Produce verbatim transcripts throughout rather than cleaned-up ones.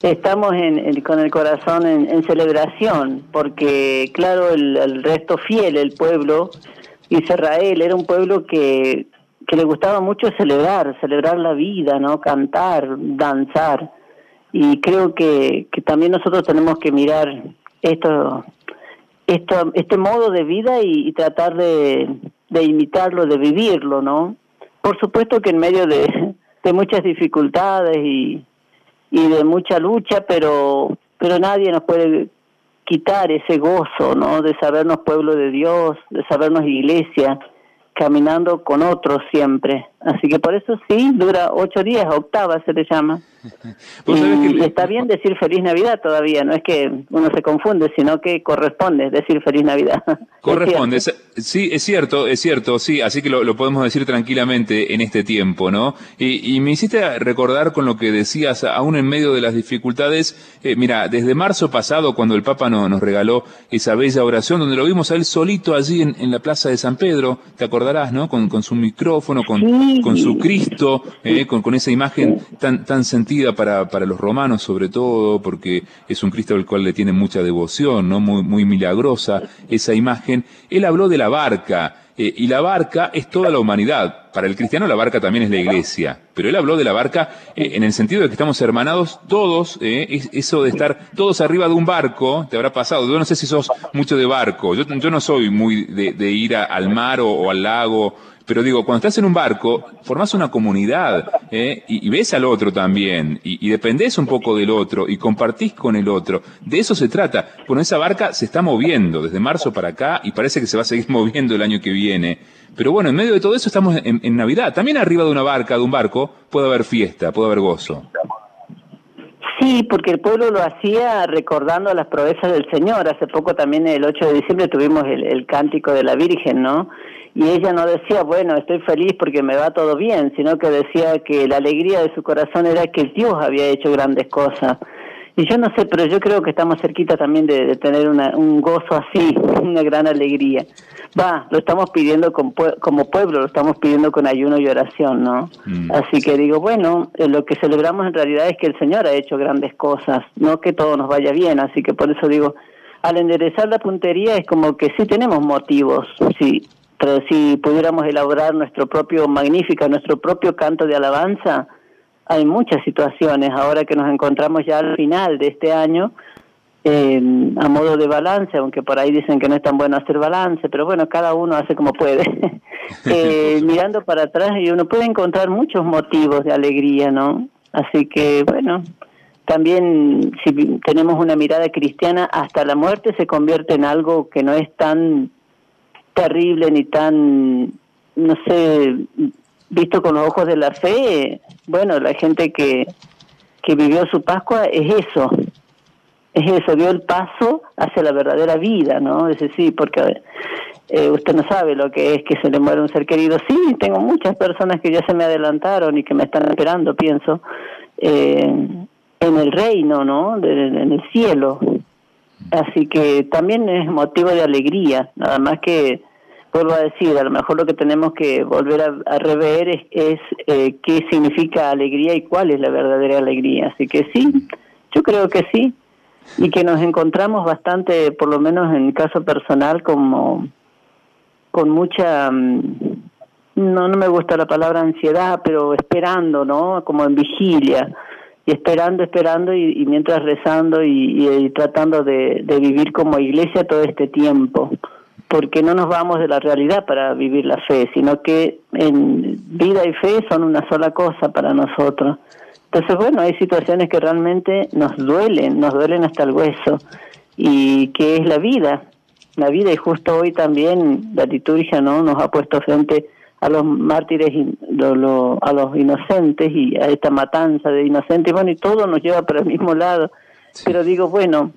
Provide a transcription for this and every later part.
estamos en, en, con el corazón en, en celebración, porque claro, el, el resto fiel, el pueblo Israel, era un pueblo que, que le gustaba mucho celebrar, celebrar la vida, ¿no? Cantar, danzar. Y creo que, que también nosotros tenemos que mirar esto, esto este modo de vida y, y tratar de, de imitarlo, de vivirlo, ¿no? Por supuesto que en medio de, de muchas dificultades y y de mucha lucha, pero pero nadie nos puede quitar ese gozo, ¿no? De sabernos pueblo de Dios, de sabernos iglesia, caminando con otros siempre. Así que por eso sí, dura ocho días, octava se le llama. Y que... está bien decir Feliz Navidad todavía, no es que uno se confunde, sino que corresponde decir Feliz Navidad. Corresponde, es sí, es cierto, es cierto, sí, así que lo, lo podemos decir tranquilamente en este tiempo, ¿no? Y, y me hiciste recordar con lo que decías, aún en medio de las dificultades, eh, mira, desde marzo pasado, cuando el Papa no, nos regaló esa bella oración, donde lo vimos a él solito allí en, en la Plaza de San Pedro, te acordarás, ¿no? Con, con su micrófono, con, sí. con su Cristo, eh, con, con esa imagen tan, tan sentida para, para los romanos sobre todo, porque es un Cristo al cual le tienen mucha devoción, ¿no? Muy, muy milagrosa esa imagen. Él habló de la barca, eh, y la barca es toda la humanidad. Para el cristiano la barca también es la iglesia, pero él habló de la barca eh, en el sentido de que estamos hermanados todos, eh, es, eso de estar todos arriba de un barco, te habrá pasado. Yo no sé si sos mucho de barco, yo, yo no soy muy de, de ir a, al mar o, o al lago, pero digo, cuando estás en un barco, formás una comunidad, ¿eh? y, y ves al otro también, y, y dependés un poco del otro, y compartís con el otro. De eso se trata. Bueno, esa barca se está moviendo desde marzo para acá, y parece que se va a seguir moviendo el año que viene. Pero bueno, en medio de todo eso estamos en, en Navidad. También arriba de una barca, de un barco, puede haber fiesta, puede haber gozo. Sí, porque el pueblo lo hacía recordando las proezas del Señor. Hace poco también, el ocho de diciembre, tuvimos el, el cántico de la Virgen, ¿no? Y ella no decía, bueno, estoy feliz porque me va todo bien, sino que decía que la alegría de su corazón era que Dios había hecho grandes cosas. Y yo no sé, pero yo creo que estamos cerquita también de, de tener una, un gozo así, una gran alegría. Va, lo estamos pidiendo con, como pueblo, lo estamos pidiendo con ayuno y oración, ¿no? Mm. Así que digo, bueno, eh, lo que celebramos en realidad es que el Señor ha hecho grandes cosas, no que todo nos vaya bien. Así que por eso digo, al enderezar la puntería es como que sí tenemos motivos, sí, pero si pudiéramos elaborar nuestro propio magnífica, nuestro propio canto de alabanza, hay muchas situaciones ahora que nos encontramos ya al final de este año, eh, a modo de balance, aunque por ahí dicen que no es tan bueno hacer balance, pero bueno, cada uno hace como puede. eh, mirando para atrás y uno puede encontrar muchos motivos de alegría, ¿no? Así que bueno, también si tenemos una mirada cristiana, hasta la muerte se convierte en algo que no es tan terrible ni tan, no sé, visto con los ojos de la fe. Bueno, la gente que que vivió su Pascua es eso, es eso, dio el paso hacia la verdadera vida, ¿no? Es decir, porque eh, usted no sabe lo que es que se le muere un ser querido. Sí, tengo muchas personas que ya se me adelantaron y que me están esperando, pienso, eh, en el reino, ¿no? De, en el cielo. Así que también es motivo de alegría, nada más que, vuelvo a decir, a lo mejor lo que tenemos que volver a, a rever es, es eh, qué significa alegría y cuál es la verdadera alegría. Así que sí, yo creo que sí, y que nos encontramos bastante, por lo menos en mi caso personal, como con mucha, no no me gusta la palabra ansiedad, pero esperando, ¿no? Como en vigilia, y esperando, esperando, y, y mientras rezando y, y, y tratando de, de vivir como iglesia todo este tiempo, porque no nos vamos de la realidad para vivir la fe, sino que en vida y fe son una sola cosa para nosotros. Entonces, bueno, hay situaciones que realmente nos duelen, nos duelen hasta el hueso, y que es la vida, la vida, y justo hoy también la liturgia, ¿no?, nos ha puesto frente a los mártires, lo, lo, a los inocentes y a esta matanza de inocentes, bueno, y todo nos lleva para el mismo lado. Sí. Pero digo, bueno,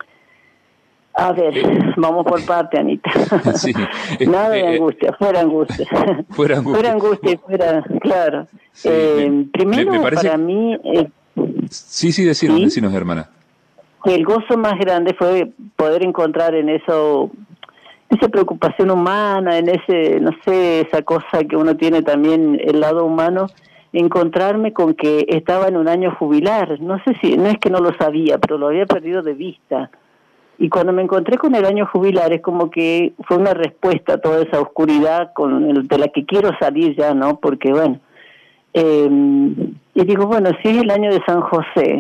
a ver, vamos por parte, Anita. Sí. Nada de angustia, fuera angustia. Fuera angustia. Fuera angustia y fuera, claro. Sí, eh, me, primero, me parece... para mí... Eh, sí, sí, decinos, ¿sí? decinos, hermana. El gozo más grande fue poder encontrar en eso, esa preocupación humana, en ese, no sé, esa cosa que uno tiene también, el lado humano, encontrarme con que estaba en un año jubilar. No sé si, no es que no lo sabía, pero lo había perdido de vista. Y cuando me encontré con el año jubilar, es como que fue una respuesta a toda esa oscuridad con el, de la que quiero salir ya, ¿no? Porque, bueno, eh, y digo, bueno, si es el año de San José,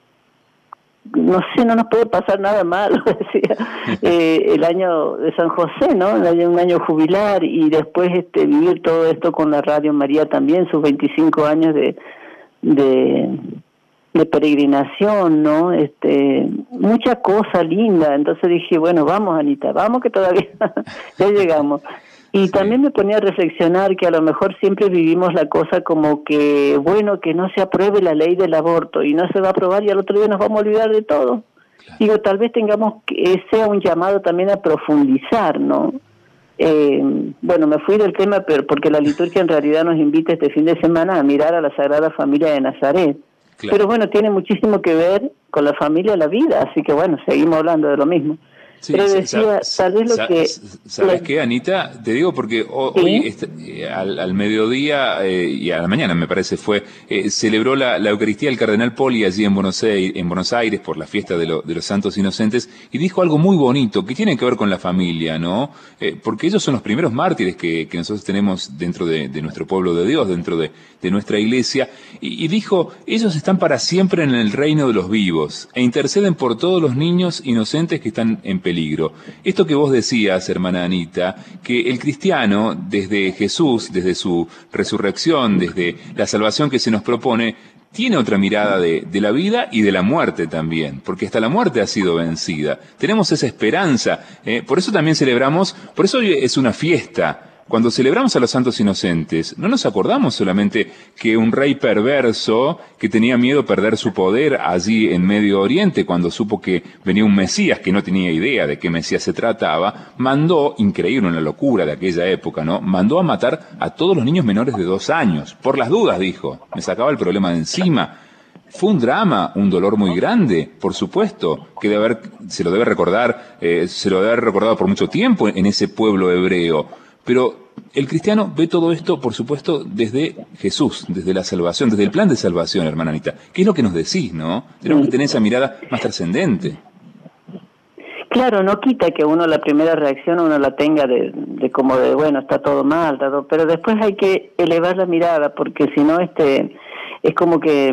no sé, no nos puede pasar nada malo, decía, eh, el año de San José, ¿no? Un año jubilar, y después este vivir todo esto con la Radio María también, sus veinticinco años de de, de peregrinación, ¿no? Este, mucha cosa linda. Entonces dije, bueno, vamos, Anita, vamos que todavía ya llegamos. Y sí. También me ponía a reflexionar que a lo mejor siempre vivimos la cosa como que, bueno, que no se apruebe la ley del aborto y no se va a aprobar y al otro día nos vamos a olvidar de todo. Claro. Digo, tal vez tengamos que sea un llamado también a profundizar, ¿no? Eh, bueno, me fui del tema, pero porque la liturgia en realidad nos invita este fin de semana a mirar a la Sagrada Familia de Nazaret. Claro. Pero bueno, tiene muchísimo que ver con la familia y la vida, así que bueno, seguimos hablando de lo mismo. Sí, pero decía, tal vez lo que... ¿Sabes qué, Anita? Te digo porque hoy, ¿sí? hoy este, eh, al, al mediodía eh, y a la mañana, me parece, fue eh, celebró la, la Eucaristía el Cardenal Poli allí en Buenos Aires, en Buenos Aires por la fiesta de, lo, de los Santos Inocentes, y dijo algo muy bonito que tiene que ver con la familia, ¿no? Eh, porque ellos son los primeros mártires que, que nosotros tenemos dentro de, de nuestro pueblo de Dios, dentro de, de nuestra iglesia, y, y dijo, ellos están para siempre en el reino de los vivos e interceden por todos los niños inocentes que están en peligro. Esto que vos decías, hermana Anita, que el cristiano, desde Jesús, desde su resurrección, desde la salvación que se nos propone, tiene otra mirada de, de la vida y de la muerte también, porque hasta la muerte ha sido vencida. Tenemos esa esperanza, ¿eh? Por eso también celebramos, por eso hoy es una fiesta. Cuando celebramos a los santos inocentes, no nos acordamos solamente que un rey perverso que tenía miedo a perder su poder allí en Medio Oriente, cuando supo que venía un Mesías que no tenía idea de qué Mesías se trataba, mandó, increíble, una locura de aquella época, ¿no? Mandó a matar a todos los niños menores de dos años. Por las dudas, dijo, me sacaba el problema de encima. Fue un drama, un dolor muy grande, por supuesto, que debe haber, se lo debe recordar, eh, se lo debe haber recordado por mucho tiempo en ese pueblo hebreo. Pero el cristiano ve todo esto, por supuesto, desde Jesús, desde la salvación, desde el plan de salvación, hermana Anita. ¿Qué es lo que nos decís, no? Tenemos que tener esa mirada más trascendente. Claro, no quita que uno la primera reacción uno la tenga de, de como de, bueno, está todo mal, está todo, pero después hay que elevar la mirada, porque si no, este, es como que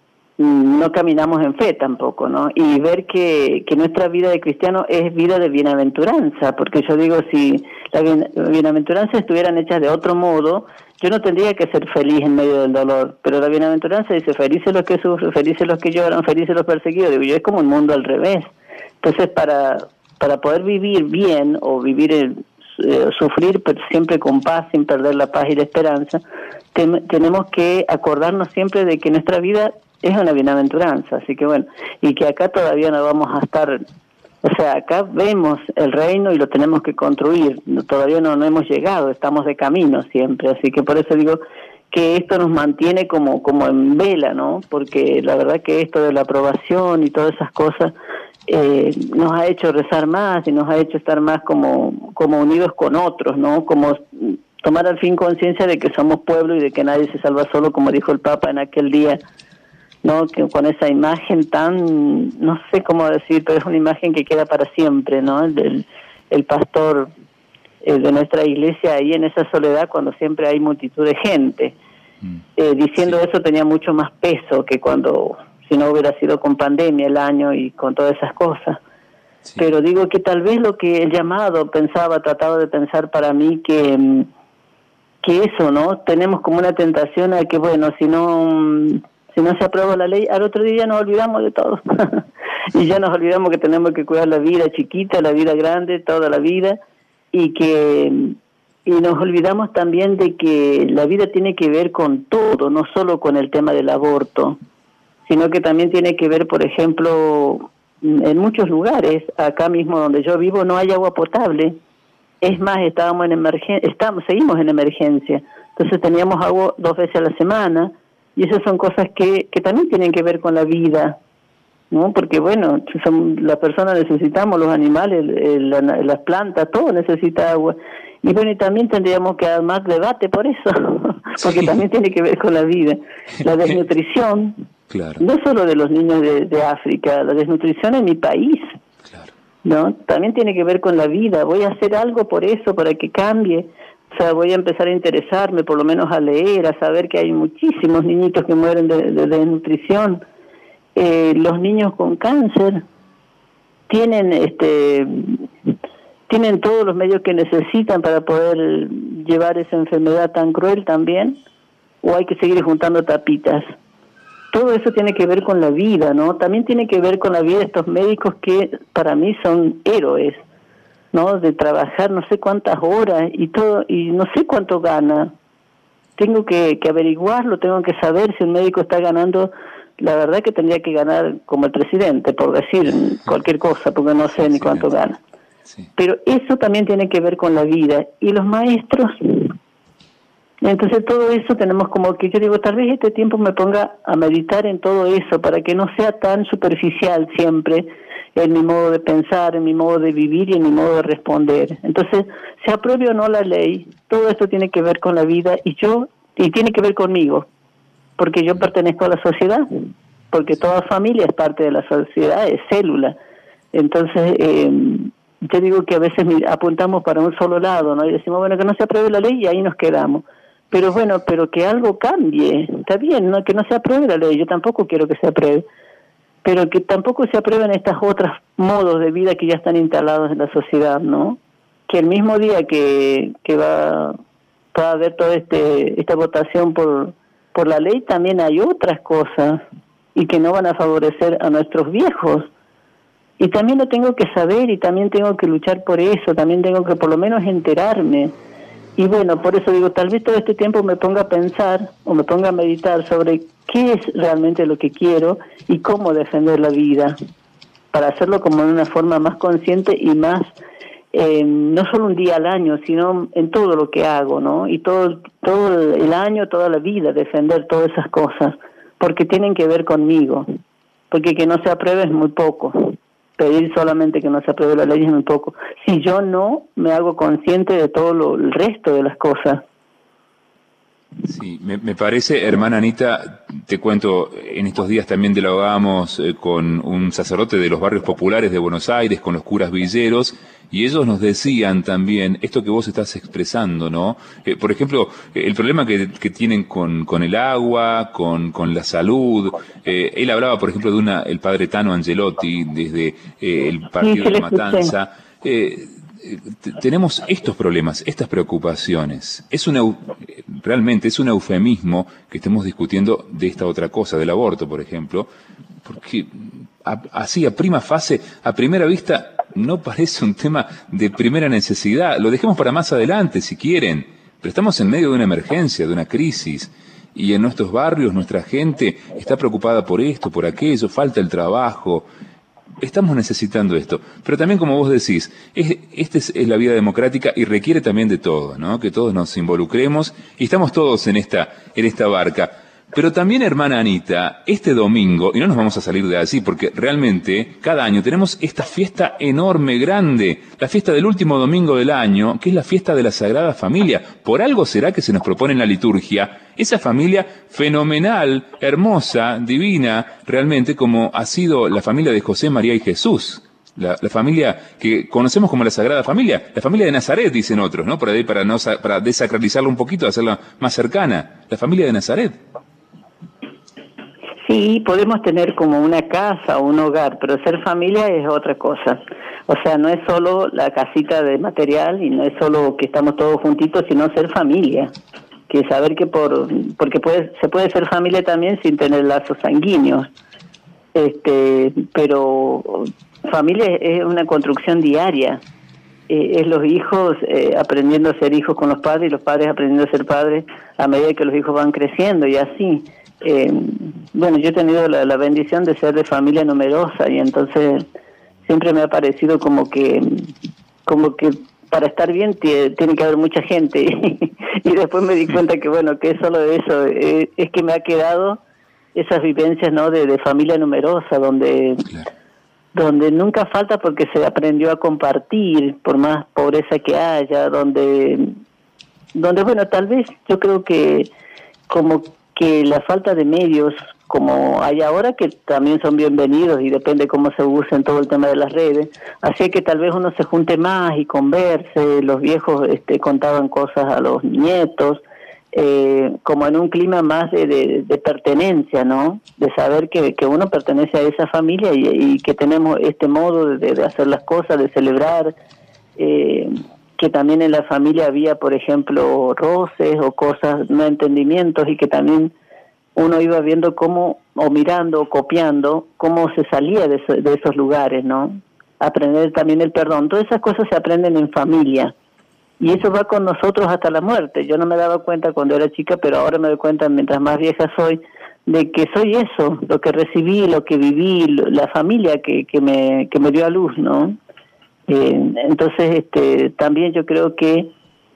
no caminamos en fe tampoco, ¿no? Y ver que, que nuestra vida de cristiano es vida de bienaventuranza, porque yo digo, si las bienaventuranzas estuvieran hechas de otro modo, yo no tendría que ser feliz en medio del dolor, pero la bienaventuranza dice, felices los que sufren, felices los que lloran, felices los perseguidos. Digo, yo es como un mundo al revés. Entonces, para para poder vivir bien, o vivir el, eh, sufrir, pero siempre con paz, sin perder la paz y la esperanza, ten, tenemos que acordarnos siempre de que nuestra vida es una bienaventuranza, así que bueno, y que acá todavía no vamos a estar, o sea, acá vemos el reino y lo tenemos que construir, todavía no, no hemos llegado, estamos de camino siempre, así que por eso digo que esto nos mantiene como, como en vela, ¿no? Porque la verdad que esto de la aprobación y todas esas cosas eh, nos ha hecho rezar más y nos ha hecho estar más como, como unidos con otros, ¿no? Como tomar al fin conciencia de que somos pueblo y de que nadie se salva solo, como dijo el Papa en aquel día, ¿no? Que con esa imagen tan, no sé cómo decir, pero es una imagen que queda para siempre, ¿no? El del el pastor eh, de nuestra iglesia ahí en esa soledad cuando siempre hay multitud de gente. Mm. Eh, diciendo sí. Eso tenía mucho más peso que cuando, si no hubiera sido con pandemia el año y con todas esas cosas. Sí. Pero digo que tal vez lo que el llamado pensaba, trataba de pensar para mí que, que eso, ¿no? Tenemos como una tentación a que, bueno, si no... Si no se aprueba la ley, al otro día nos olvidamos de todo. Y ya nos olvidamos que tenemos que cuidar la vida chiquita, la vida grande, toda la vida. Y que y nos olvidamos también de que la vida tiene que ver con todo, no solo con el tema del aborto, sino que también tiene que ver, por ejemplo, en muchos lugares, acá mismo donde yo vivo, no hay agua potable. Es más, estábamos en emergencia, estamos, seguimos en emergencia. Entonces teníamos agua dos veces a la semana. Y esas son cosas que, que también tienen que ver con la vida, ¿no? Porque, bueno, son, las personas necesitamos, los animales, el, el, las plantas, todo necesita agua. Y bueno, y también tendríamos que dar más debate por eso, porque sí. también tiene que ver con la vida. La desnutrición, claro. no solo de los niños de, de África, la desnutrición en mi país, Claro. ¿no? También tiene que ver con la vida. Voy a hacer algo por eso, para que cambie. O sea, voy a empezar a interesarme, por lo menos a leer, a saber que hay muchísimos niñitos que mueren de, de desnutrición. Eh, los niños con cáncer tienen este tienen todos los medios que necesitan para poder llevar esa enfermedad tan cruel también, o hay que seguir juntando tapitas. Todo eso tiene que ver con la vida, ¿no? También tiene que ver con la vida de estos médicos que para mí son héroes, ¿no? De trabajar no sé cuántas horas y todo, y no sé cuánto gana. Tengo que, que averiguarlo, tengo que saber si un médico está ganando. La verdad que tendría que ganar como el presidente, por decir cualquier cosa, porque no sé ni cuánto gana. Sí. Pero eso también tiene que ver con la vida. Y los maestros, entonces todo eso tenemos como que, yo digo, tal vez este tiempo me ponga a meditar en todo eso, para que no sea tan superficial siempre en mi modo de pensar, en mi modo de vivir y en mi modo de responder. Entonces, se apruebe o no la ley, todo esto tiene que ver con la vida y yo, y tiene que ver conmigo, porque yo pertenezco a la sociedad, porque toda familia es parte de la sociedad, es célula. Entonces, eh, yo digo que a veces apuntamos para un solo lado, ¿no? Y decimos, bueno, que no se apruebe la ley y ahí nos quedamos. Pero bueno, pero que algo cambie, está bien, ¿no? Que no se apruebe la ley, yo tampoco quiero que se apruebe, pero que tampoco se aprueben estos otros modos de vida que ya están instalados en la sociedad, ¿no? Que el mismo día que, que va, va a haber toda este, esta votación por, por la ley, también hay otras cosas y que no van a favorecer a nuestros viejos. Y también lo tengo que saber y también tengo que luchar por eso, también tengo que por lo menos enterarme. Y bueno, por eso digo, tal vez todo este tiempo me ponga a pensar o me ponga a meditar sobre qué es realmente lo que quiero y cómo defender la vida, para hacerlo como de una forma más consciente y más, eh, no solo un día al año, sino en todo lo que hago, ¿no? Y todo, todo el año, toda la vida, defender todas esas cosas, porque tienen que ver conmigo, porque que no se apruebe es muy poco. Pedir solamente que no se apruebe la ley es muy poco. Si yo no me hago consciente de todo lo, el resto de las cosas. Sí, me, me parece, hermana Anita, te cuento, en estos días también dialogábamos eh, con un sacerdote de los barrios populares de Buenos Aires, con los curas villeros, y ellos nos decían también esto que vos estás expresando, ¿no? Eh, por ejemplo, eh, el problema que, que tienen con, con el agua, con, con la salud. Eh, él hablaba, por ejemplo, de una, el padre Tano Angelotti, desde eh, el partido Sí, de Matanza. Eh, tenemos estos problemas, estas preocupaciones. Es una, realmente es un eufemismo que estemos discutiendo de esta otra cosa, del aborto, por ejemplo, porque a, así a prima fase, a primera vista, no parece un tema de primera necesidad. Lo dejemos para más adelante, si quieren, pero estamos en medio de una emergencia, de una crisis, y en nuestros barrios nuestra gente está preocupada por esto, por aquello, falta el trabajo. Estamos necesitando esto, pero también, como vos decís, es, esta es, es la vida democrática y requiere también de todo, ¿no? Que todos nos involucremos y estamos todos en esta, en esta barca. Pero también, hermana Anita, este domingo, y no nos vamos a salir de allí, porque realmente cada año tenemos esta fiesta enorme, grande, la fiesta del último domingo del año, que es la fiesta de la Sagrada Familia. Por algo será que se nos propone en la liturgia esa familia fenomenal, hermosa, divina, realmente, como ha sido la familia de José, María y Jesús. La, la familia que conocemos como la Sagrada Familia, la familia de Nazaret, dicen otros, ¿no? Para, para, no, para desacralizarla un poquito, hacerla más cercana. La familia de Nazaret. Sí, podemos tener como una casa o un hogar, pero ser familia es otra cosa. O sea, no es solo la casita de material y no es solo que estamos todos juntitos, sino ser familia. Que saber que por porque puede, se puede ser familia también sin tener lazos sanguíneos. Este, pero familia es una construcción diaria. Eh, es los hijos eh, aprendiendo a ser hijos con los padres y los padres aprendiendo a ser padres a medida que los hijos van creciendo y así. Eh, bueno, yo he tenido la, la bendición de ser de familia numerosa y entonces siempre me ha parecido como que como que para estar bien t- tiene que haber mucha gente y después me di cuenta que bueno, que solo eso eh, es que me ha quedado esas vivencias, ¿no? de, de familia numerosa donde Claro. donde nunca falta porque se aprendió a compartir por más pobreza que haya, donde donde, bueno, tal vez yo creo que como que la falta de medios, como hay ahora, que también son bienvenidos y depende cómo se usen todo el tema de las redes, así que tal vez uno se junte más y converse, los viejos este, contaban cosas a los nietos, eh, como en un clima más de, de, de pertenencia, ¿no? De saber que, que uno pertenece a esa familia y, y que tenemos este modo de, de hacer las cosas, de celebrar, eh, que también en la familia había, por ejemplo, roces o cosas, no entendimientos, y que también uno iba viendo cómo, o mirando, o copiando, cómo se salía de, eso, de esos lugares, ¿no? Aprender también el perdón. Todas esas cosas se aprenden en familia. Y eso va con nosotros hasta la muerte. Yo no me daba cuenta cuando era chica, pero ahora me doy cuenta, mientras más vieja soy, de que soy eso, lo que recibí, lo que viví, la familia que, que, me, que me dio a luz, ¿no? Eh, entonces, este, también yo creo que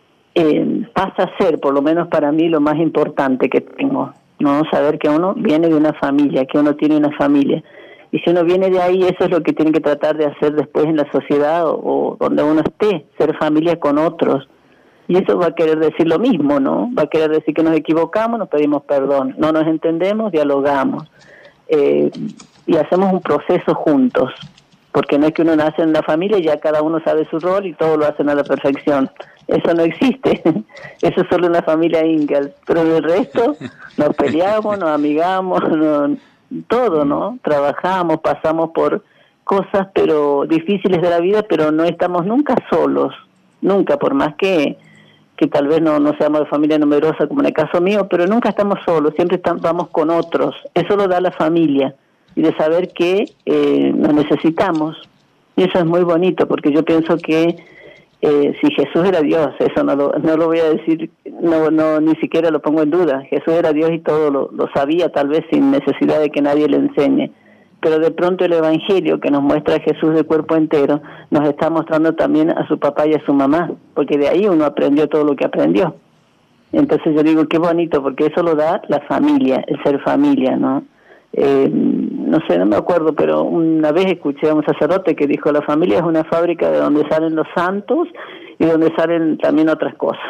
eh, pasa a ser, por lo menos para mí, lo más importante que tengo, ¿no? Saber que uno viene de una familia, que uno tiene una familia. Y si uno viene de ahí, eso es lo que tiene que tratar de hacer después en la sociedad o, o donde uno esté, ser familia con otros. Y eso va a querer decir lo mismo, ¿no? Va a querer decir que nos equivocamos, nos pedimos perdón, no nos entendemos, dialogamos. Eh, y hacemos un proceso juntos. Porque no es que uno nace en la familia y ya cada uno sabe su rol y todos lo hacen a la perfección. Eso no existe. Eso es solo una familia Ingalls. Pero en el resto nos peleamos, nos amigamos, nos, todo, ¿no? Trabajamos, pasamos por cosas pero difíciles de la vida, pero no estamos nunca solos. Nunca, por más que, que tal vez no, no seamos de familia numerosa como en el caso mío, pero nunca estamos solos, siempre estamos, vamos con otros. Eso lo da la familia. Y de saber que eh, nos necesitamos. Y eso es muy bonito, porque yo pienso que eh, si Jesús era Dios, eso no lo, no lo voy a decir, no, no ni siquiera lo pongo en duda. Jesús era Dios y todo lo, lo sabía, tal vez sin necesidad de que nadie le enseñe. Pero de pronto el Evangelio que nos muestra a Jesús de cuerpo entero, nos está mostrando también a su papá y a su mamá, porque de ahí uno aprendió todo lo que aprendió. Entonces yo digo, qué bonito, porque eso lo da la familia, el ser familia, ¿no? Eh, no sé, no me acuerdo, pero una vez escuché a un sacerdote que dijo: la familia es una fábrica de donde salen los santos y donde salen también otras cosas.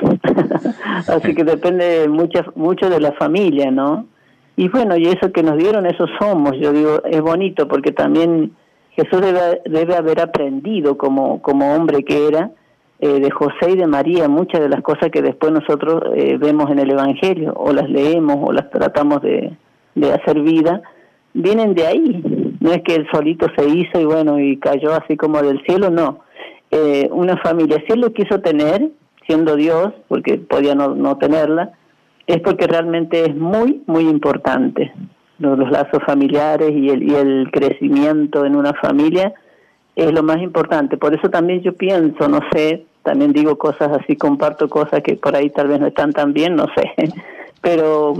Así que depende mucho, mucho de la familia, ¿no? Y bueno, y eso que nos dieron, eso somos. Yo digo, es bonito porque también Jesús debe, debe haber aprendido como, como hombre que era, eh, de José y de María, muchas de las cosas que después nosotros eh, vemos en el Evangelio, o las leemos, o las tratamos de de hacer vida, vienen de ahí. No es que él solito se hizo y bueno, y cayó así como del cielo, no. Eh, una familia, si él lo quiso tener, siendo Dios, porque podía no, no tenerla, es porque realmente es muy, muy importante. Los, los lazos familiares y el, y el crecimiento en una familia es lo más importante. Por eso también yo pienso, no sé, también digo cosas así, comparto cosas que por ahí tal vez no están tan bien, no sé, pero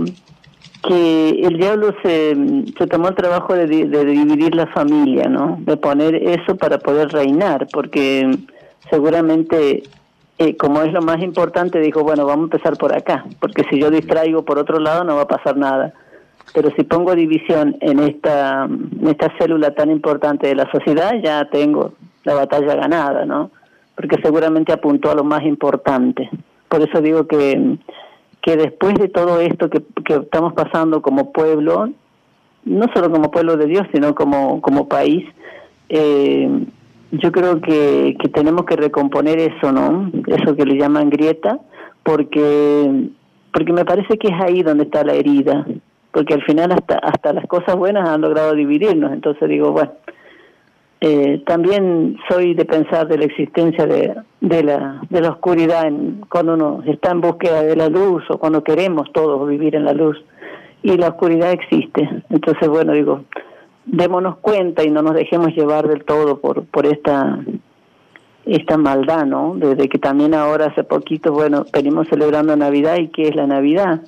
que el diablo se, se tomó el trabajo de, de dividir la familia, ¿no? De poner eso para poder reinar, porque seguramente, eh, como es lo más importante, dijo, bueno, vamos a empezar por acá, porque si yo distraigo por otro lado no va a pasar nada. Pero si pongo división en esta, en esta célula tan importante de la sociedad, ya tengo la batalla ganada, ¿no? Porque seguramente apuntó a lo más importante. Por eso digo que que después de todo esto que, que estamos pasando como pueblo, no solo como pueblo de Dios, sino como, como país, eh, yo creo que, que tenemos que recomponer eso, ¿no? Eso que le llaman grieta, porque, porque me parece que es ahí donde está la herida, porque al final hasta, hasta las cosas buenas han logrado dividirnos. Entonces digo, bueno, Eh, también soy de pensar de la existencia de, de la de la oscuridad en, cuando uno está en búsqueda de la luz o cuando queremos todos vivir en la luz, y la oscuridad existe. Entonces, bueno, digo, démonos cuenta y no nos dejemos llevar del todo por por esta esta maldad, ¿no? Desde que también ahora hace poquito, bueno, venimos celebrando Navidad, y ¿qué es la Navidad?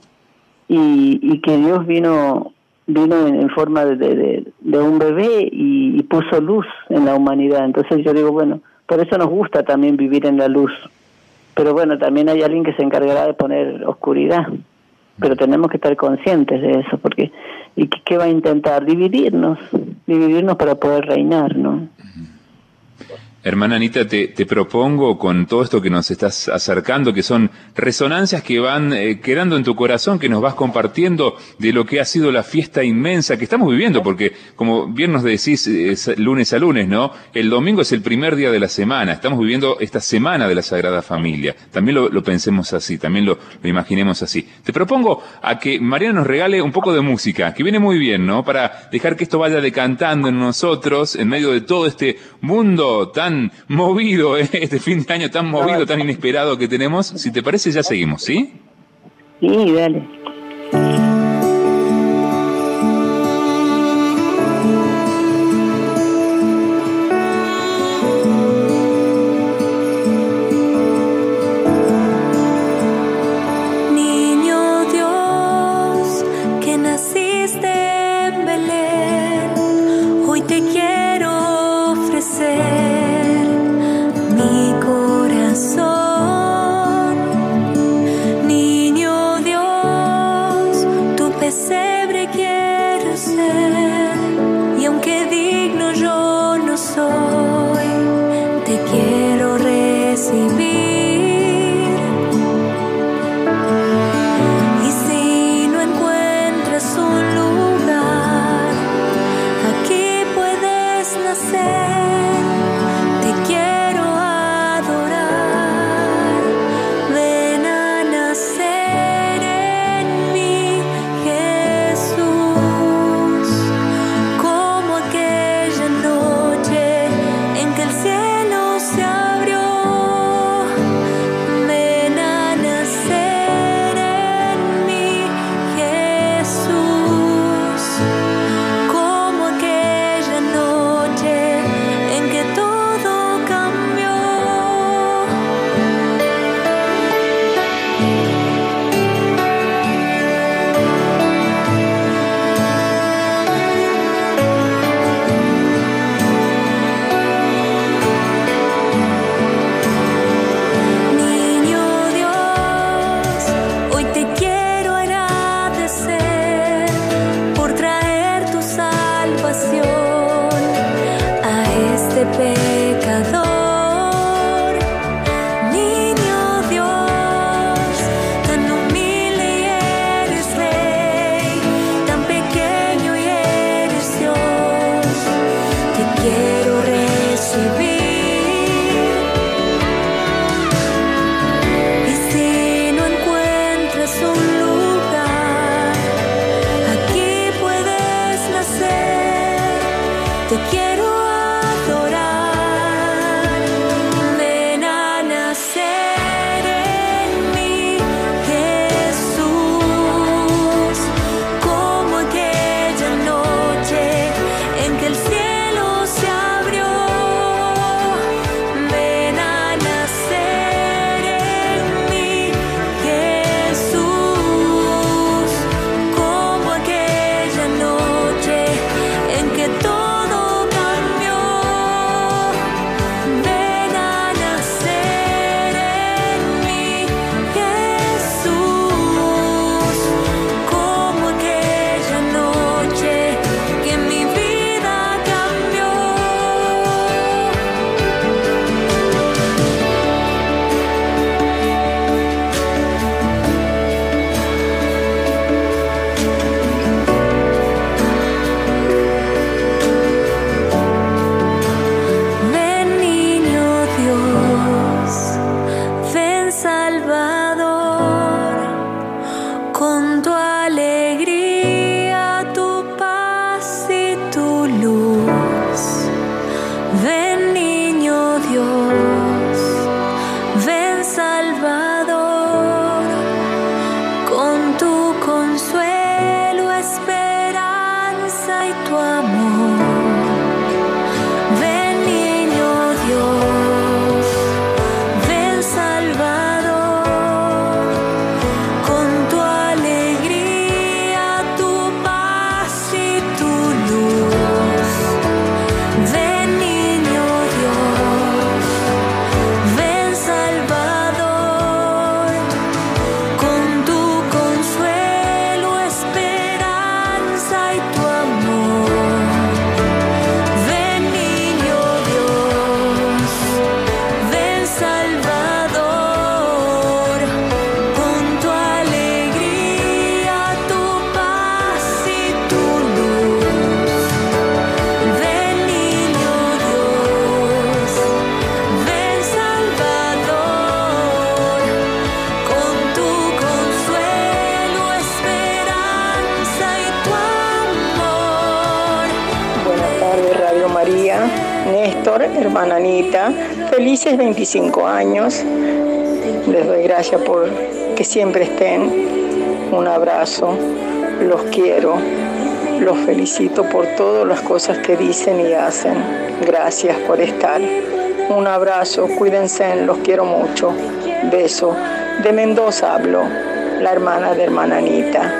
Y, y que Dios vino vino en, en forma de, de, de un bebé y, y puso luz en la humanidad. Entonces yo digo, bueno, por eso nos gusta también vivir en la luz. Pero bueno, también hay alguien que se encargará de poner oscuridad. Pero tenemos que estar conscientes de eso, porque ¿y qué va a intentar? Dividirnos, dividirnos para poder reinar, ¿no? Hermana Anita, te, te propongo con todo esto que nos estás acercando, que son resonancias que van eh, quedando en tu corazón, que nos vas compartiendo de lo que ha sido la fiesta inmensa que estamos viviendo, porque como bien nos decís, es lunes a lunes, ¿no? El domingo es el primer día de la semana, estamos viviendo esta semana de la Sagrada Familia. También lo, lo pensemos así, también lo, lo imaginemos así. Te propongo a que Mariana nos regale un poco de música, que viene muy bien, ¿no? Para dejar que esto vaya decantando en nosotros, en medio de todo este mundo tan movido, ¿eh? Este fin de año tan movido, tan inesperado que tenemos. Si te parece, ya seguimos, ¿sí? Sí, dale. Niño Dios, que naciste en Belén, hoy te quiero ofrecer mi corazón. Niño Dios, tu pesebre quiero ser, y aunque digno yo no soy, te quiero recibir. Y si no encuentras un lugar, aquí puedes nacer. Pecador, niño Dios, tan humilde y eres rey, tan pequeño y eres Dios, te quiero recibir. Y si no encuentras un lugar, aquí puedes nacer, te quiero adorar. Ven niño Néstor, hermana Anita, felices veinticinco años. Les doy gracias por que siempre estén. Un abrazo, los quiero, los felicito por todas las cosas que dicen y hacen. Gracias por estar. Un abrazo, cuídense, los quiero mucho. Beso. De Mendoza hablo, la hermana de hermana Anita.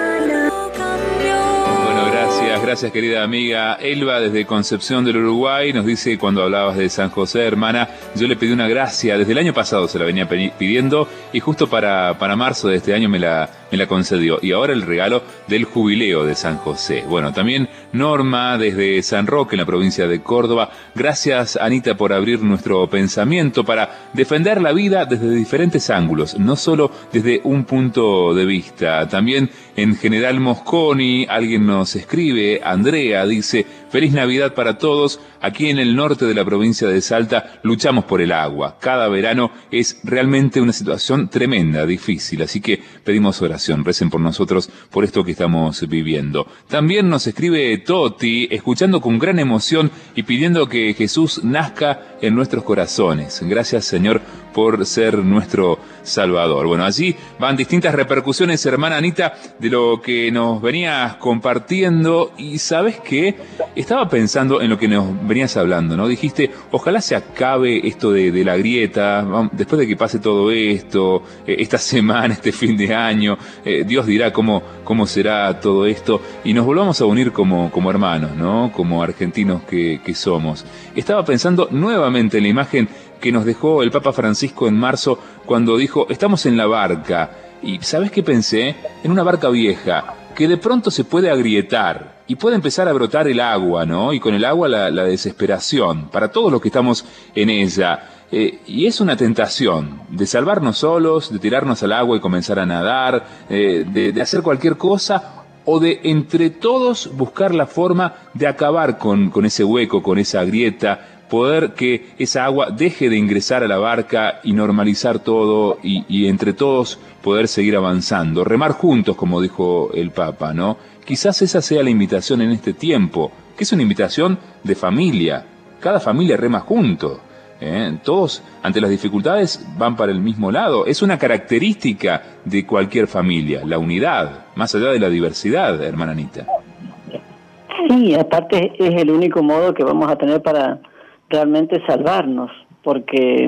Gracias, querida amiga Elba, desde Concepción del Uruguay. Nos dice, cuando hablabas de San José, hermana, yo le pedí una gracia, desde el año pasado se la venía pidiendo, y justo para, para marzo de este año me la, me la concedió. Y ahora el regalo del jubileo de San José. Bueno, también Norma, desde San Roque, en la provincia de Córdoba. Gracias, Anita, por abrir nuestro pensamiento para defender la vida desde diferentes ángulos, no solo desde un punto de vista. También en General Mosconi, alguien nos escribe, Andrea dice, feliz Navidad para todos. Aquí en el norte de la provincia de Salta luchamos por el agua. Cada verano es realmente una situación tremenda, difícil. Así que pedimos oración, recen por nosotros, por esto que estamos viviendo. También nos escribe Toti, escuchando con gran emoción y pidiendo que Jesús nazca en nuestros corazones. Gracias, Señor, por ser nuestro Salvador. Bueno, allí van distintas repercusiones, hermana Anita, de lo que nos venías compartiendo. Y ¿sabes qué? Estaba pensando en lo que nos venías hablando, ¿no? Dijiste, ojalá se acabe esto de, de la grieta, después de que pase todo esto, eh, esta semana, este fin de año, eh, Dios dirá cómo, cómo será todo esto, y nos volvamos a unir como, como hermanos, ¿no? Como argentinos que, que somos. Estaba pensando nuevamente en la imagen que nos dejó el Papa Francisco en marzo, cuando dijo, estamos en la barca. Y ¿sabes qué pensé? En una barca vieja, que de pronto se puede agrietar y puede empezar a brotar el agua, ¿no? Y con el agua la, la desesperación, para todos los que estamos en ella. Eh, y es una tentación de salvarnos solos, de tirarnos al agua y comenzar a nadar, eh, de, de hacer cualquier cosa, o de entre todos buscar la forma de acabar con, con ese hueco, con esa grieta, poder que esa agua deje de ingresar a la barca y normalizar todo, y, y entre todos poder seguir avanzando, remar juntos, como dijo el Papa, ¿no? Quizás esa sea la invitación en este tiempo, que es una invitación de familia. Cada familia rema junto, ¿eh? Todos, ante las dificultades, van para el mismo lado. Es una característica de cualquier familia, la unidad, más allá de la diversidad, hermana Anita. Sí, aparte es el único modo que vamos a tener para realmente salvarnos, porque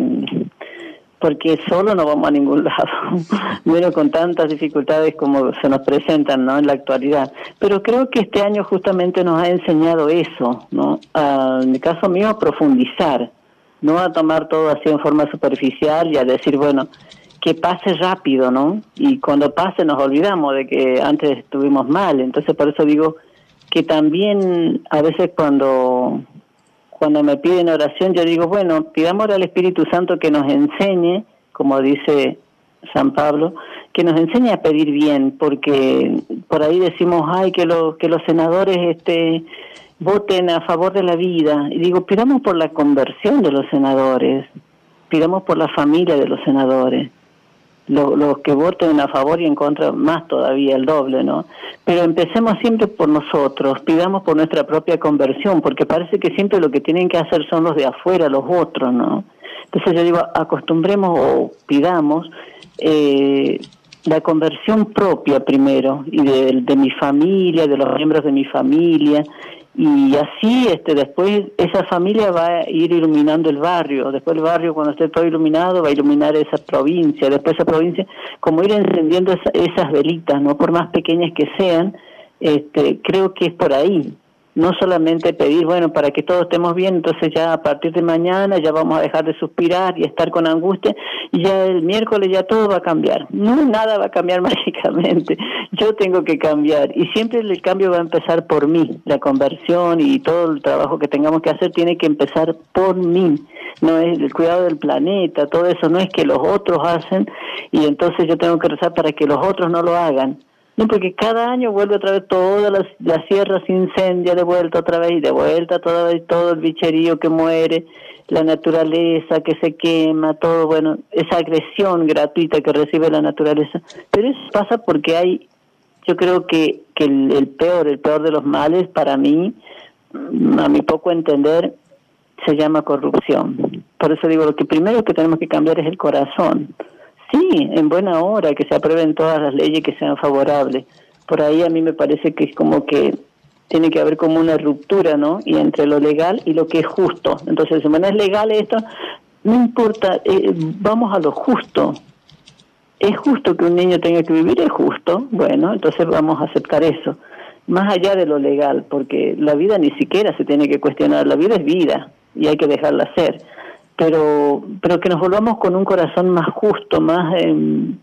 porque solo no vamos a ningún lado, bueno, con tantas dificultades como se nos presentan, ¿no?, en la actualidad. Pero creo que este año justamente nos ha enseñado eso, ¿no? A, en el caso mío, a profundizar, no a tomar todo así en forma superficial y a decir, bueno, que pase rápido, ¿no? Y cuando pase nos olvidamos de que antes estuvimos mal. Entonces, por eso digo que también a veces cuando... Cuando me piden oración, yo digo, bueno, pidamos al Espíritu Santo que nos enseñe, como dice San Pablo, que nos enseñe a pedir bien, porque por ahí decimos, ay, que, lo, que los senadores este, voten a favor de la vida. Y digo, pidamos por la conversión de los senadores, pidamos por la familia de los senadores. Los, los que voten a favor y en contra, más todavía, el doble, ¿no? Pero empecemos siempre por nosotros, pidamos por nuestra propia conversión, porque parece que siempre lo que tienen que hacer son los de afuera, los otros, ¿no? Entonces yo digo, acostumbremos o pidamos eh, la conversión propia primero, y de, de mi familia, de los miembros de mi familia, y así este después esa familia va a ir iluminando el barrio, después el barrio, cuando esté todo iluminado, va a iluminar esa provincia, después esa provincia, como ir encendiendo esa, esas velitas, no por más pequeñas que sean. Este creo que es por ahí, no solamente pedir, bueno, para que todos estemos bien, entonces ya a partir de mañana ya vamos a dejar de suspirar y estar con angustia, y ya el miércoles ya todo va a cambiar. No, nada va a cambiar mágicamente, yo tengo que cambiar, y siempre el cambio va a empezar por mí, la conversión y todo el trabajo que tengamos que hacer tiene que empezar por mí, no es el cuidado del planeta, todo eso no es que los otros hacen, y entonces yo tengo que rezar para que los otros no lo hagan. No, porque cada año vuelve otra vez toda la, la sierra se incendia de vuelta otra vez y de vuelta toda vez todo el bicherío que muere, la naturaleza que se quema, todo, bueno, esa agresión gratuita que recibe la naturaleza. Pero eso pasa porque hay, yo creo que, que el, el peor, el peor de los males para mí, a mi poco entender, se llama corrupción. Por eso digo, lo que primero que tenemos que cambiar es el corazón. Sí, en buena hora, que se aprueben todas las leyes que sean favorables. Por ahí a mí me parece que es como que tiene que haber como una ruptura, ¿no? Y entre lo legal y lo que es justo. Entonces, si no es legal esto, no importa, eh, vamos a lo justo. ¿Es justo que un niño tenga que vivir? Es justo. Bueno, entonces vamos a aceptar eso. Más allá de lo legal, porque la vida ni siquiera se tiene que cuestionar. La vida es vida y hay que dejarla ser. Pero pero que nos volvamos con un corazón más justo, más eh,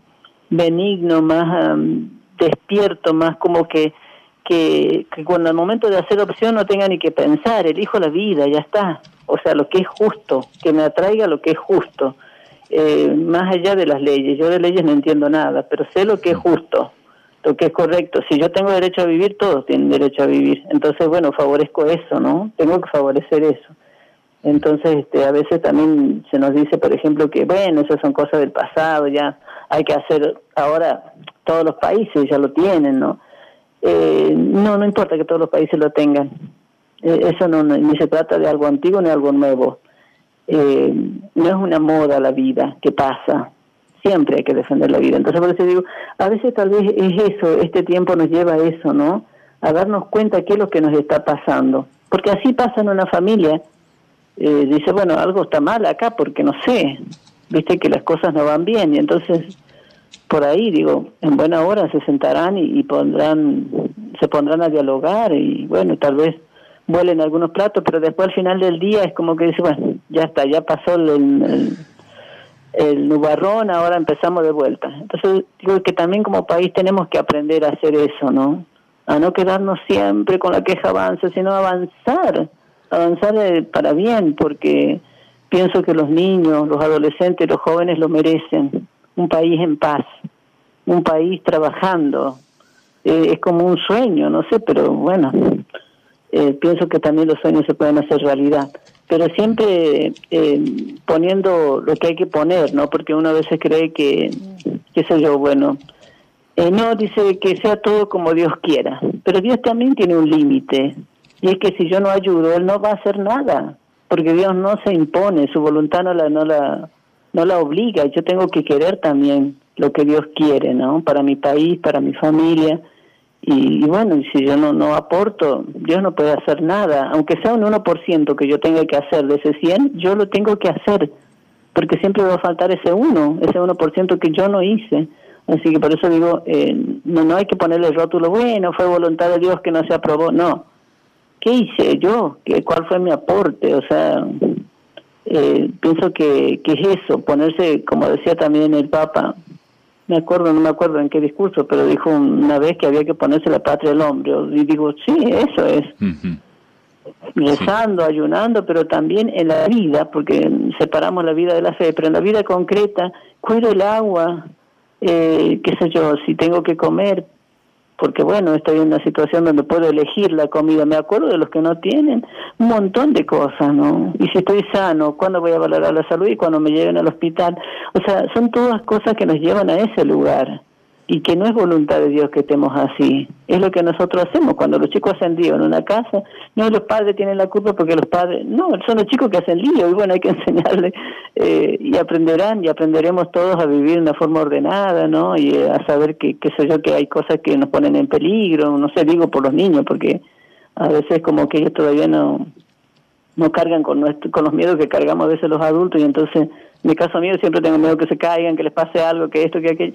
benigno, más um, despierto, más como que, que que cuando al momento de hacer opción no tenga ni que pensar, elijo la vida, ya está. O sea, lo que es justo, que me atraiga lo que es justo, eh, más allá de las leyes. Yo de leyes no entiendo nada, pero sé lo que es justo, lo que es correcto. Si yo tengo derecho a vivir, todos tienen derecho a vivir. Entonces, bueno, favorezco eso, ¿no? Tengo que favorecer eso. Entonces, este, a veces también se nos dice, por ejemplo, que, bueno, esas son cosas del pasado, ya hay que hacer, ahora todos los países ya lo tienen, ¿no? Eh, no, no importa que todos los países lo tengan. Eh, eso no, no, ni se trata de algo antiguo ni algo nuevo. Eh, no es una moda la vida que pasa. Siempre hay que defender la vida. Entonces, por eso digo, a veces tal vez es eso, este tiempo nos lleva a eso, ¿no? A darnos cuenta qué es lo que nos está pasando. Porque así pasa en una familia. Eh, dice, bueno, algo está mal acá porque no sé, viste que las cosas no van bien, y entonces por ahí, digo, en buena hora se sentarán y, y pondrán, se pondrán a dialogar y bueno, tal vez vuelen algunos platos, pero después al final del día es como que dice, bueno, ya está, ya pasó el, el, el nubarrón, ahora empezamos de vuelta. Entonces digo que también como país tenemos que aprender a hacer eso, ¿no? A no quedarnos siempre con la queja avanza, sino avanzar, avanzar para bien, porque pienso que los niños, los adolescentes, los jóvenes lo merecen. Un país en paz, un país trabajando. Eh, es como un sueño, no sé, pero bueno, eh, pienso que también los sueños se pueden hacer realidad. Pero siempre eh, poniendo lo que hay que poner, ¿no? Porque uno a veces cree que, qué sé yo, bueno, eh, no, dice que sea todo como Dios quiera. Pero Dios también tiene un límite. Y es que si yo no ayudo, Él no va a hacer nada. Porque Dios no se impone, su voluntad no la... No la no la obliga, yo tengo que querer también lo que Dios quiere, ¿no? Para mi país, para mi familia, y, y bueno, y si yo no no aporto, Dios no puede hacer nada, aunque sea un uno por ciento que yo tenga que hacer de ese cien, yo lo tengo que hacer, porque siempre va a faltar ese uno, ese uno por ciento que yo no hice, así que por eso digo, eh, no, no hay que ponerle el rótulo, bueno, fue voluntad de Dios que no se aprobó, no, ¿qué hice yo? ¿Qué, cuál fue mi aporte? O sea... Eh, pienso que, que es eso, ponerse, como decía también el Papa, me acuerdo, no me acuerdo en qué discurso, pero dijo una vez que había que ponerse la patria al hombro, y digo, sí, eso es, uh-huh. rezando, sí. ayunando, pero también en la vida, porque separamos la vida de la fe, pero en la vida concreta, cuido el agua, eh, qué sé yo, si tengo que comer, porque bueno, estoy en una situación donde puedo elegir la comida, me acuerdo de los que no tienen, un montón de cosas, ¿no? Y si estoy sano, ¿cuándo voy a valorar la salud? Y cuando me lleven al hospital, o sea, son todas cosas que nos llevan a ese lugar, y que no es voluntad de Dios que estemos así, es lo que nosotros hacemos, cuando los chicos hacen lío en una casa, no los padres tienen la culpa porque los padres, no, son los chicos que hacen lío, y bueno, hay que enseñarles, eh, y aprenderán, y aprenderemos todos a vivir de una forma ordenada, ¿no? Y a saber que, qué sé yo, que hay cosas que nos ponen en peligro, no sé, digo por los niños, porque a veces como que ellos todavía no, no cargan con nuestro, con los miedos que cargamos a veces los adultos, y entonces, en mi caso mío, siempre tengo miedo que se caigan, que les pase algo, que esto, que aquello,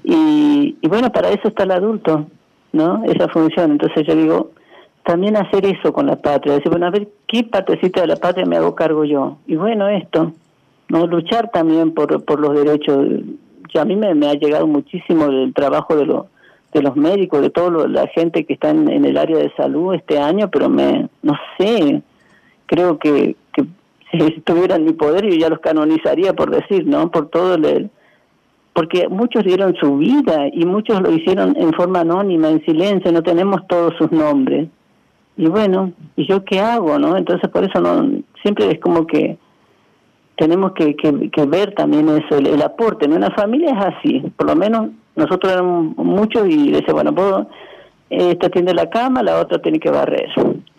y, y bueno, para eso está el adulto, ¿no? Esa función. Entonces yo digo, también hacer eso con la patria, decir, bueno, a ver, ¿qué partecita de la patria me hago cargo yo? Y bueno, esto, ¿no? Luchar también por, por los derechos. Yo, a mí me, me ha llegado muchísimo el trabajo de, lo, de los médicos, de toda la gente que está en, en el área de salud este año, pero me, no sé, creo que, que si tuvieran mi poder yo ya los canonizaría, por decir, ¿no? Por todo el... Porque muchos dieron su vida y muchos lo hicieron en forma anónima, en silencio, no tenemos todos sus nombres. Y bueno, ¿y yo qué hago, no? Entonces por eso no siempre es como que tenemos que, que, que ver también eso, el, el aporte. En una familia es así, por lo menos nosotros éramos muchos y decía, bueno, puedo, esta tiende la cama, la otra tiene que barrer.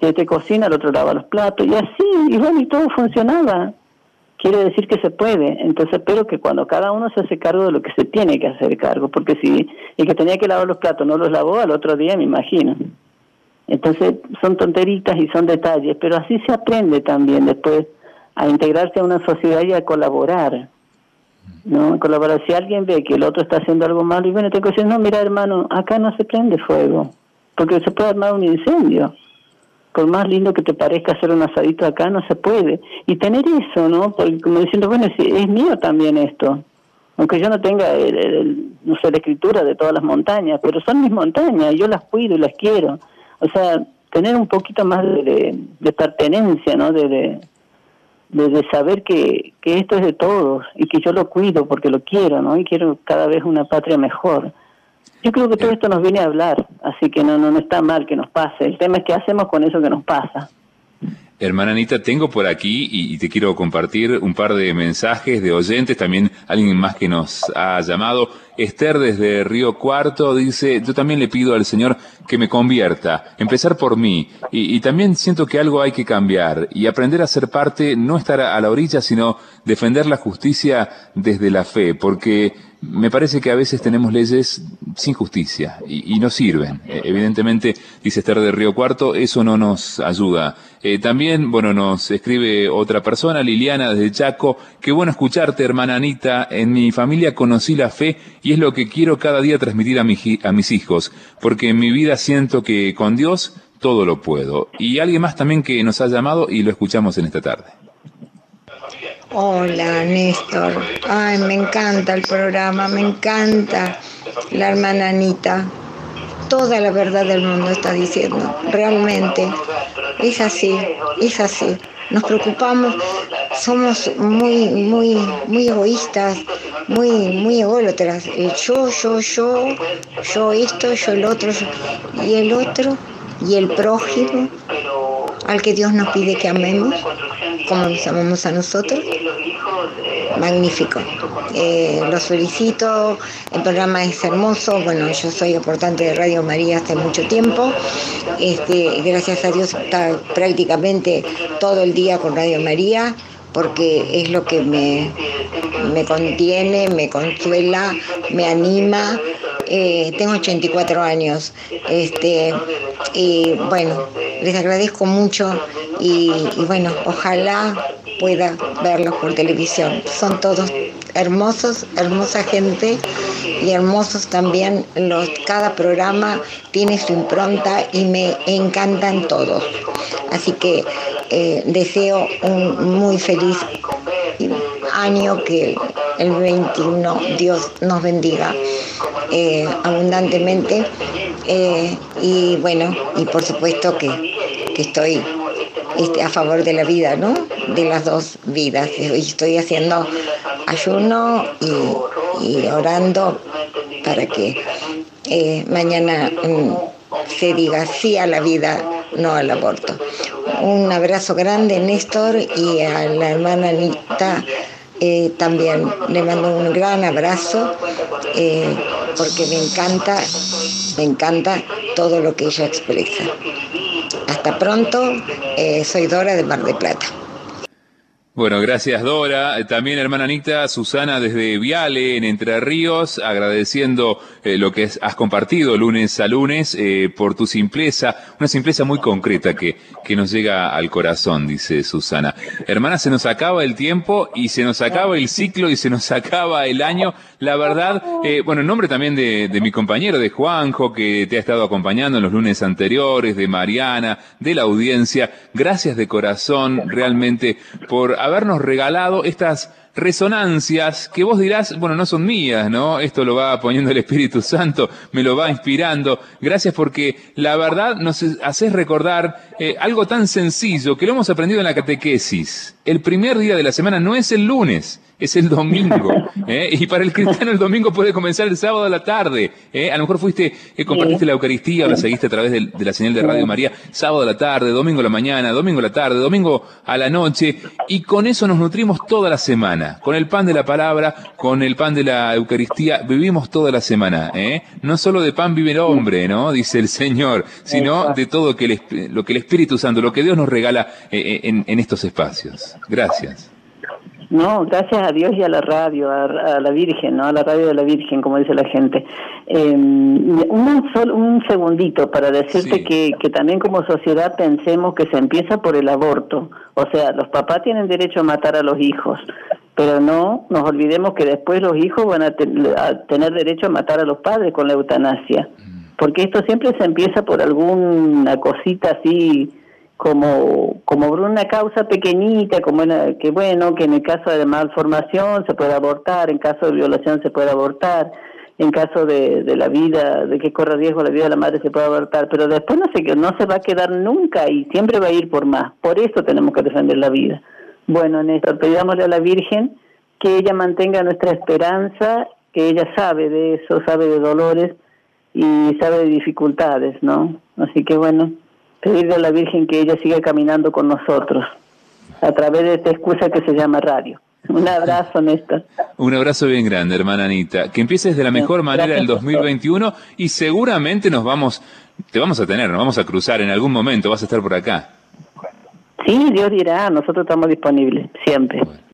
Si este cocina, el otro lava los platos, y así, y bueno, y todo funcionaba. Quiere decir que se puede. Entonces espero que cuando cada uno se hace cargo de lo que se tiene que hacer cargo, porque si el que tenía que lavar los platos no los lavó, al otro día me imagino. Entonces son tonteritas y son detalles, pero así se aprende también después a integrarse a una sociedad y a colaborar, ¿no? Colaborar. Si alguien ve que el otro está haciendo algo malo, y bueno, tengo que decir, no, mira hermano, acá no se prende fuego, porque se puede armar un incendio. Por más lindo que te parezca hacer un asadito acá, no se puede. Y tener eso, ¿no? Porque como diciendo, bueno, es mío también esto. Aunque yo no tenga, el, el, no sé, la escritura de todas las montañas, pero son mis montañas, y yo las cuido y las quiero. O sea, tener un poquito más de, de, de pertenencia, ¿no? De, de, de, de saber que, que esto es de todos, y que yo lo cuido porque lo quiero, ¿no? Y quiero cada vez una patria mejor. Yo creo que todo esto nos viene a hablar, así que no, no, no está mal que nos pase. El tema es qué hacemos con eso que nos pasa. Hermana Anita, tengo por aquí, y te quiero compartir un par de mensajes de oyentes, también alguien más que nos ha llamado. Esther desde Río Cuarto dice, yo también le pido al Señor que me convierta, empezar por mí, y, y también siento que algo hay que cambiar, y aprender a ser parte, no estar a la orilla, sino defender la justicia desde la fe, porque me parece que a veces tenemos leyes sin justicia y, y no sirven. Eh, evidentemente, dice Esther de Río Cuarto, eso no nos ayuda. Eh, también, bueno, nos escribe otra persona, Liliana desde Chaco, qué bueno escucharte, hermana Anita, en mi familia conocí la fe y es lo que quiero cada día transmitir a, mi, a mis hijos, porque en mi vida siento que con Dios todo lo puedo. Y alguien más también que nos ha llamado y lo escuchamos en esta tarde. Hola, Néstor. Ay, me encanta el programa, me encanta la hermana Anita. Toda la verdad del mundo está diciendo, realmente. Es así, es así. Nos preocupamos, somos muy, muy, muy egoístas, muy, muy ególatras. El yo, yo, yo, yo esto, yo el otro, yo, y el otro, y el prójimo, al que Dios nos pide que amemos, como nos amamos a nosotros. Magnífico. Eh, los felicito, el programa es hermoso. Bueno, yo soy aportante de Radio María hace mucho tiempo. Este, gracias a Dios está prácticamente todo el día con Radio María, porque es lo que me, me contiene, me consuela, me anima. Eh, tengo ochenta y cuatro años, este, y bueno, les agradezco mucho y, y bueno, ojalá pueda verlos por televisión. Son todos hermosos, hermosa gente y hermosos también. Los, cada programa tiene su impronta y me encantan todos. Así que eh, deseo un muy feliz año, que el veintiuno Dios nos bendiga eh, abundantemente eh, y bueno, y por supuesto que, que estoy este, a favor de la vida, ¿no? De las dos vidas. Estoy haciendo ayuno y, y orando para que eh, mañana mm, se diga sí a la vida, no al aborto. Un abrazo grande, Néstor, y a la hermana Anita eh, también le mando un gran abrazo eh, porque me encanta, me encanta todo lo que ella expresa. Hasta pronto, eh, soy Dora de Mar del Plata. Bueno, gracias Dora. También hermana Anita, Susana desde Viale, en Entre Ríos, agradeciendo eh, lo que has compartido lunes a lunes eh, por tu simpleza, una simpleza muy concreta que, que nos llega al corazón, dice Susana. Hermana, se nos acaba el tiempo y se nos acaba el ciclo y se nos acaba el año. La verdad, eh, bueno, en nombre también de, de mi compañero, de Juanjo, que te ha estado acompañando en los lunes anteriores, de Mariana, de la audiencia, gracias de corazón realmente por habernos regalado estas resonancias que vos dirás, bueno, no son mías, ¿no? Esto lo va poniendo el Espíritu Santo, me lo va inspirando. Gracias porque la verdad nos haces recordar eh, algo tan sencillo que lo hemos aprendido en la catequesis. El primer día de la semana no es el lunes, es el domingo, ¿eh? Y para el cristiano el domingo puede comenzar el sábado a la tarde, ¿eh? A lo mejor fuiste, eh, compartiste sí. la Eucaristía o la seguiste a través de, de la señal de Radio María, sábado a la tarde, domingo a la mañana, domingo a la tarde, domingo a la noche, y con eso nos nutrimos toda la semana, con el pan de la palabra, con el pan de la Eucaristía, vivimos toda la semana, ¿eh? No solo de pan vive el hombre, ¿no? Dice el Señor, sino de todo que el, lo que el Espíritu Santo, lo que Dios nos regala eh, en, en estos espacios. Gracias. No, gracias a Dios y a la radio, a, a la Virgen, ¿no? A la radio de la Virgen, como dice la gente. Eh, un, sol, un segundito para decirte sí. que, que también como sociedad pensemos que se empieza por el aborto. O sea, los papás tienen derecho a matar a los hijos, pero no nos olvidemos que después los hijos van a, te, a tener derecho a matar a los padres con la eutanasia. Porque esto siempre se empieza por alguna cosita así, como como por una causa pequeñita, como en, que bueno, que en el caso de malformación se puede abortar, en caso de violación se puede abortar, en caso de, de la vida, de que corre riesgo la vida de la madre se puede abortar, pero después no se, no se va a quedar nunca y siempre va a ir por más. Por eso tenemos que defender la vida. Bueno, Néstor, pidámosle a la Virgen que ella mantenga nuestra esperanza, que ella sabe de eso, sabe de dolores y sabe de dificultades, ¿no? Así que bueno, pedirle a la Virgen que ella siga caminando con nosotros a través de esta excusa que se llama radio. Un abrazo, Néstor. Un abrazo bien grande, hermana Anita. Que empieces de la mejor manera el dos mil veintiuno y seguramente nos vamos, te vamos a tener, nos vamos a cruzar en algún momento, vas a estar por acá. Sí, Dios dirá, nosotros estamos disponibles, siempre. Bueno.